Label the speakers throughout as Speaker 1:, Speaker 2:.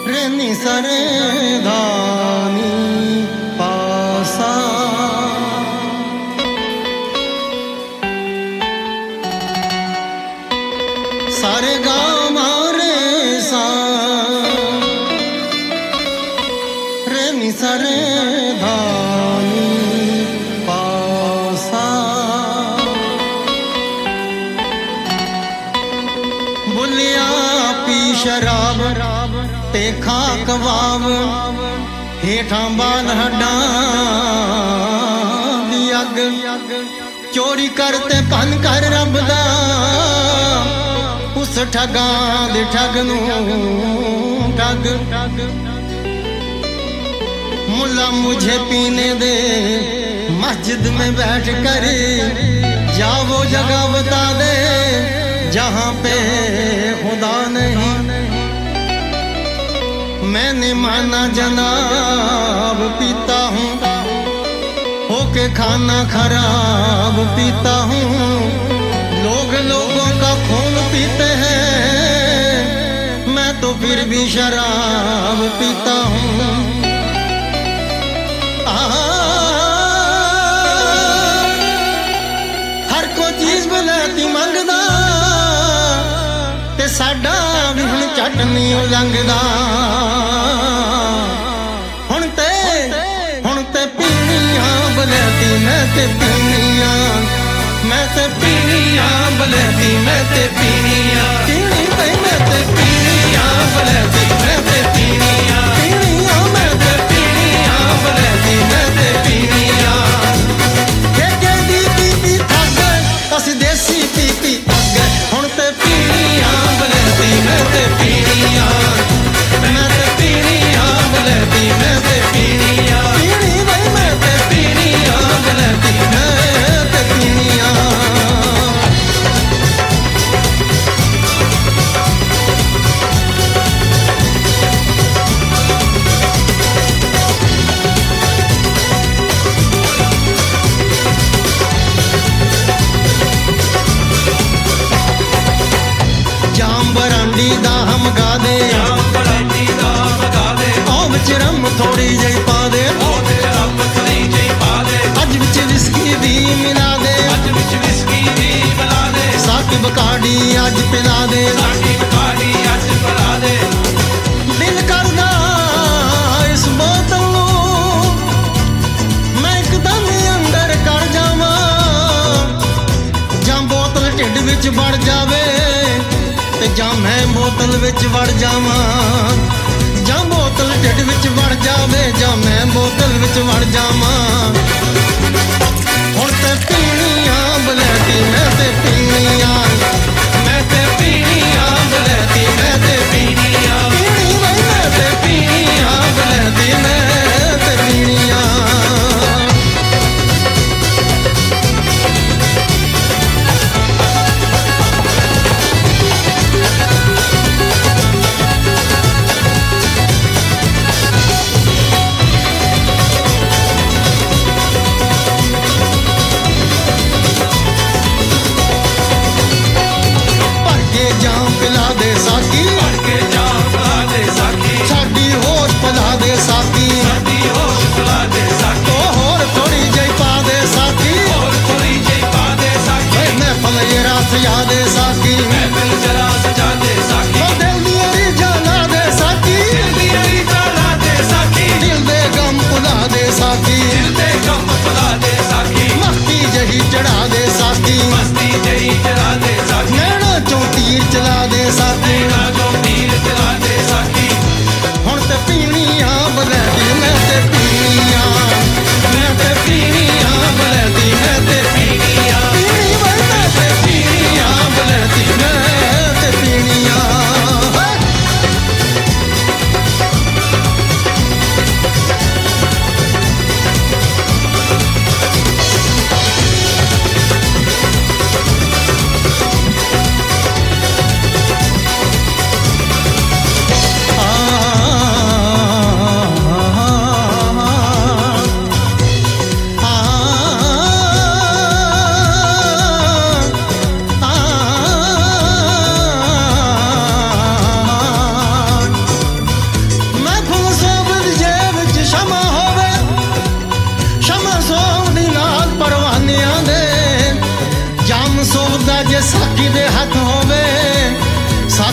Speaker 1: रेनी सरे धानी पासा सारे गाँव मारे सा रेनी सरे धानी पासा बुलिया पी शराब ते खा कबाब हेठा बाल हड्डा दी अग चोरी करते पन कर रब दा उस ठगा दे ठग नू ठग मुल्ला मुझे पीने दे मस्जिद में बैठ कर जाओ जगह बता दे जहाँ पे खुदा नहीं मैंने माना जनाब पीता हूँ होके खाना खराब पीता हूँ लोग लोगों का खून पीते हैं मैं तो फिर भी शराब पीता हूँ हर को चीज बलैती मंगदा ते साडा भी हुण झट नहीं लंघदा हुण ते पीनियां बलैती मैं ते पीनियां बलैती मैं ते पीनियां पीनी ते मैं ते पीनियां बलैती मैं ते पीनियां मैं ते पीनियां बलैती मैं ते पीनियां के दी पीती थक अस देसी पीती अग हुण ते पीनियां बलैती मैं ते पीनियां बलैती मैं ते पीनियां पीनी भाई मैं ते पीनियां बलैती मैं ते पीनियां जाम बरांडी दा हम गा दे ओ विच रम थोड़ी जही पा दे अज विच विस्की भी मिला दे साकी बकाड़ी अज पिला दे दिल करदा इस बोतल नूं मैं एकदम अंदर कर जावां जां बोतल ढिड विच वड़ जावे ते जां मैं बोतल विच वड़ जावां जां बोतल ढिड विच वड़ जावे जां मैं बोतल विच वड़ जावां हुण ते पीनियां बलैती मैं ते पीनियां बलैती मैं ते पीनियां पीनी भाई मैं ते पीनियां बलैती मैं ते पीनियां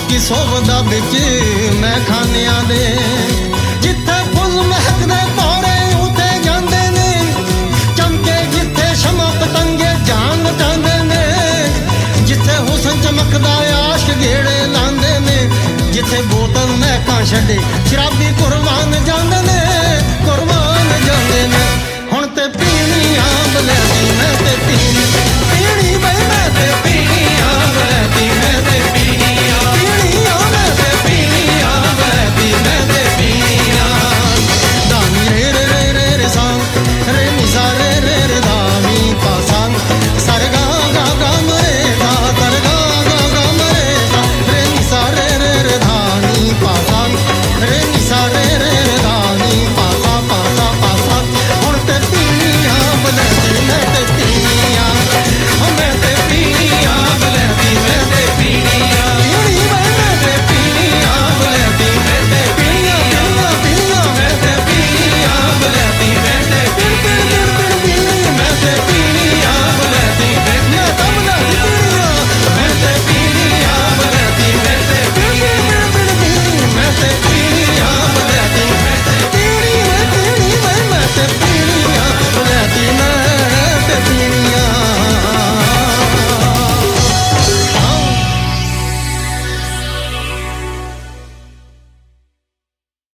Speaker 1: ਲੋਕੀ ਸੋਵਦਾ ਵਿੱਚ ਮੈਂ ਖਾਨਿਆਂ ਦੇ ਜਿੱਥੇ ਫੁੱਲ ਮਹਿਕਦੇ ਭੌਰੇ ਉੱਤੇ ਜਾਂਦੇ ਨੇ ਚਮਕੇ ਜਿੱਥੇ ਸ਼ਮਾ ਪਤੰਗੇ ਜਾਨ ਲਟਾਉਂਦੇ ਨੇ ਜਿੱਥੇ ਹੁਸਨ ਚਮਕਦਾ ਆਸ਼ਕ ਗੇੜੇ ਲਾਉਂਦੇ ਨੇ ਜਿੱਥੇ ਬੋਤਲ ਮਹਿਕਾਂ ਛੱਡੇ ਸ਼ਰਾਬੀ ਕੁਰਬਾਨ